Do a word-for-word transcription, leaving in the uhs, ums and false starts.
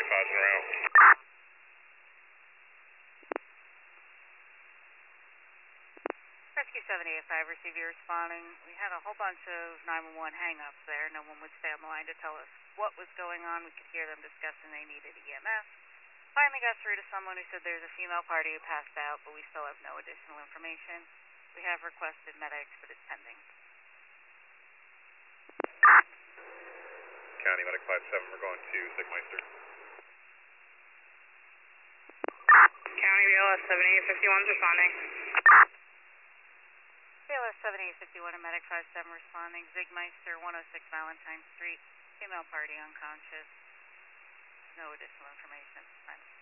passing around. Rescue seven eight five, receive you responding. We had a whole bunch of nine one one hang-ups there. No one would stay on the line to tell us what was going on. We could hear them discussing they needed E M S. Finally got through to someone who said there's a female party who passed out, but we still have no additional information. We have requested medics, but it's pending. County Medic five seven, we're going to Zigmeister. County B L S seven eight five one's responding. B L S seven eight five one and Medic five seven responding. Zigmeister, one oh six Valentine Street. Female party unconscious. No additional information at this time.